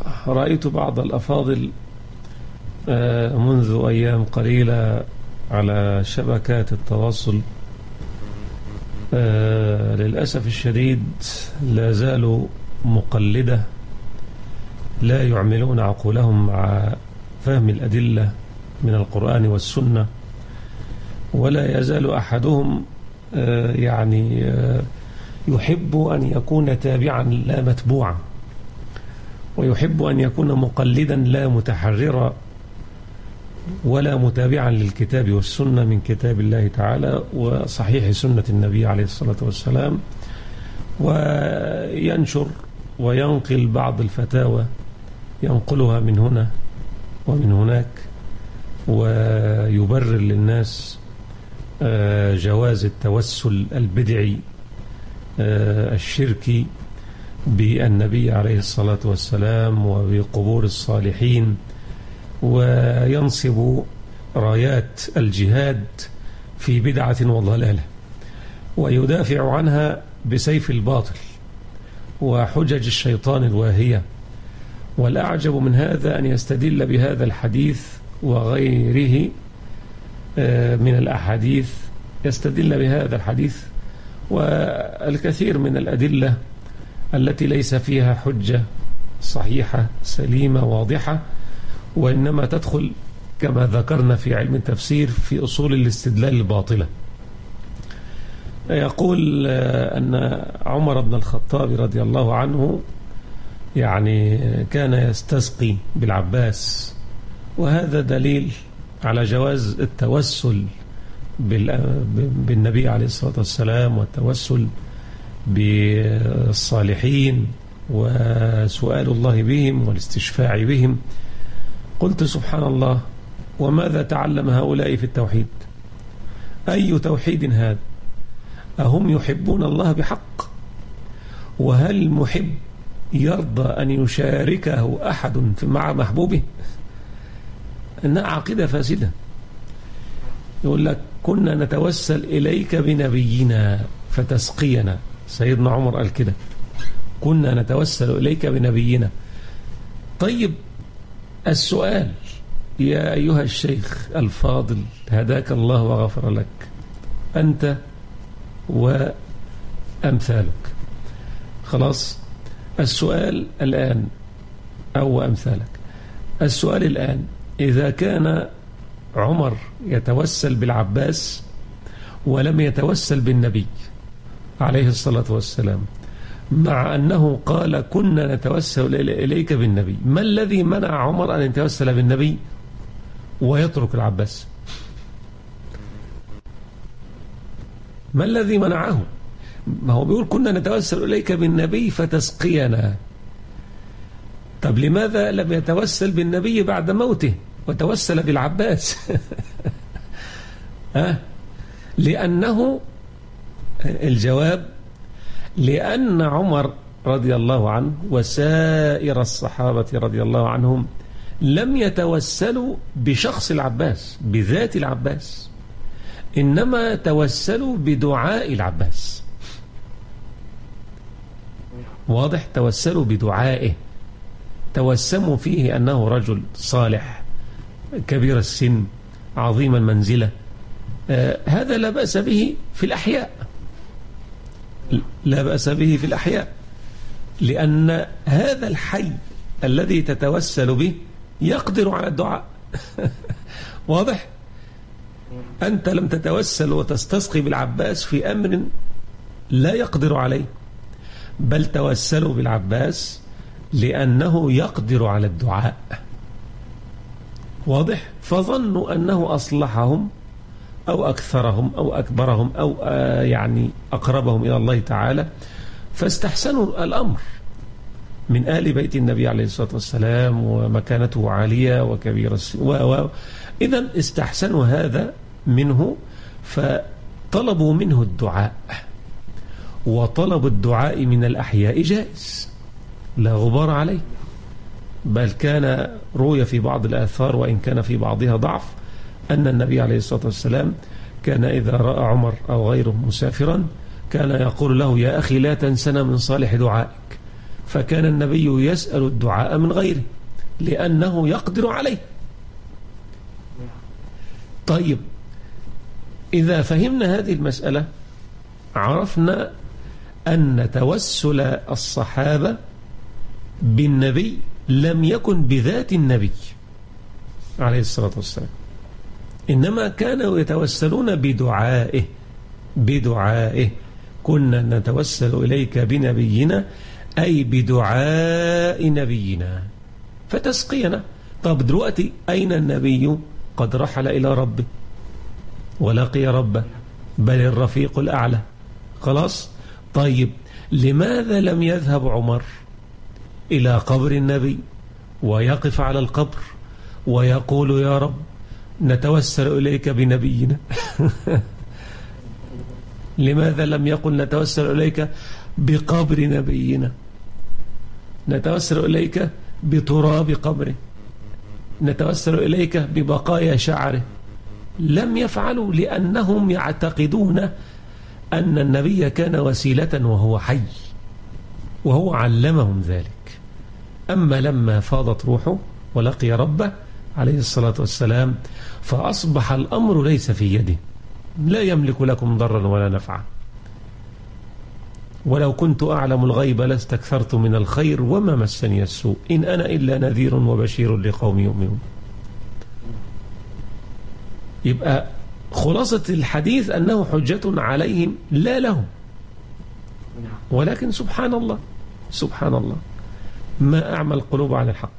رأيت بعض الأفاضل منذ أيام قليلة على شبكات التواصل للأسف الشديد لا زالوا مقلدة، لا يعملون عقولهم مع فهم الأدلة من القرآن والسنة، ولا يزال أحدهم يحب أن يكون تابعا لا متبوعا، ويحب أن يكون مقلدا لا متحررا ولا متابعا للكتاب والسنة من كتاب الله تعالى وصحيح سنة النبي عليه الصلاة والسلام، وينشر وينقل بعض الفتاوى ينقلها من هنا ومن هناك، ويبرر للناس جواز التوسل البدعي الشركي بالنبي عليه الصلاة والسلام وبقبور الصالحين، وينصب رايات الجهاد في بدعة وضلالة، ويدافع عنها بسيف الباطل وحجج الشيطان الواهية. والأعجب من هذا أن يستدل بهذا الحديث وغيره من الأحاديث، يستدل بهذا الحديث والكثير من الأدلة التي ليس فيها حجة صحيحة سليمة واضحة، وإنما تدخل كما ذكرنا في علم التفسير في أصول الاستدلال الباطلة. يقول أن عمر بن الخطاب رضي الله عنه كان يستسقي بالعباس، وهذا دليل على جواز التوسل بالنبي عليه الصلاة والسلام والتوسل بالصالحين وسؤال الله بهم والاستشفاع بهم. قلت سبحان الله، وماذا تعلم هؤلاء في التوحيد؟ أي توحيد هذا؟ أهم يحبون الله بحق؟ وهل المحب يرضى أن يشاركه أحد مع محبوبه؟ إنها عقيدة فاسدة. يقول لك كنا نتوسل إليك بنبينا فتسقينا. سيدنا عمر قال كده، كنا نتوسل إليك بنبينا. طيب السؤال يا أيها الشيخ الفاضل هداك الله وغفر لك، أنت وأمثالك، خلاص السؤال الآن أو أمثالك، السؤال الآن إذا كان عمر يتوسل بالعباس ولم يتوسل بالنبي عليه الصلاة والسلام، مع أنه قال كنا نتوسل إليك بالنبي، ما الذي منع عمر أن يتوسل بالنبي ويترك العباس؟ ما الذي منعه؟ ما هو بيقول كنا نتوسل إليك بالنبي فتسقينا. طب لماذا لم يتوسل بالنبي بعد موته وتوسل بالعباس؟ لأنه الجواب لأن عمر رضي الله عنه وسائر الصحابة رضي الله عنهم لم يتوسلوا بشخص العباس بذات العباس، إنما توسلوا بدعاء العباس. واضح؟ توسلوا بدعائه، توسموا فيه أنه رجل صالح كبير السن عظيم المنزلة. هذا لا بأس به في الأحياء، لا بأس به في الأحياء، لأن هذا الحي الذي تتوسل به يقدر على الدعاء. واضح؟ أنت لم تتوسل وتستسقي بالعباس في أمر لا يقدر عليه، بل توسلوا بالعباس لأنه يقدر على الدعاء. واضح؟ فظنوا أنه أصلحهم أو أكثرهم أو أكبرهم أو أقربهم إلى الله تعالى، فاستحسنوا الأمر من آل بيت النبي عليه الصلاة والسلام ومكانته عالية وكبيرة، إذن استحسنوا هذا منه، فطلبوا منه الدعاء. وطلب الدعاء من الأحياء جائز لا غبار عليه، بل كان روي في بعض الآثار وإن كان في بعضها ضعف أن النبي عليه الصلاة والسلام كان إذا رأى عمر أو غيره مسافرا كان يقول له يا أخي لا تنسنا من صالح دعائك، فكان النبي يسأل الدعاء من غيره لأنه يقدر عليه. طيب إذا فهمنا هذه المسألة عرفنا أن توسل الصحابة بالنبي لم يكن بذات النبي عليه الصلاة والسلام، إنما كانوا يتوسلون بدعائه. كنا نتوسل إليك بنبينا أي بدعاء نبينا فتسقينا. طب دلوقتي أين النبي؟ قد رحل إلى ربه ولقي ربه، بل الرفيق الأعلى. خلاص. طيب لماذا لم يذهب عمر إلى قبر النبي ويقف على القبر ويقول يا رب نتوسل إليك بنبينا؟ لماذا لم يقل نتوسل إليك بقبر نبينا، نتوسل إليك بتراب قبره، نتوسل إليك ببقايا شعره؟ لم يفعلوا لأنهم يعتقدون أن النبي كان وسيلة وهو حي وهو علمهم ذلك. أما لما فاضت روحه ولقي ربه عليه الصلاة والسلام فأصبح الأمر ليس في يده، لا يملك لكم ضرا ولا نفعا، ولو كنت أعلم الغيب لاستكثرت من الخير وما مسني السوء إن أنا إلا نذير وبشير لقوم يؤمنون. يبقى خلاصة الحديث أنه حجة عليهم لا لهم، ولكن سبحان الله ما أعمى القلوب عن الحق.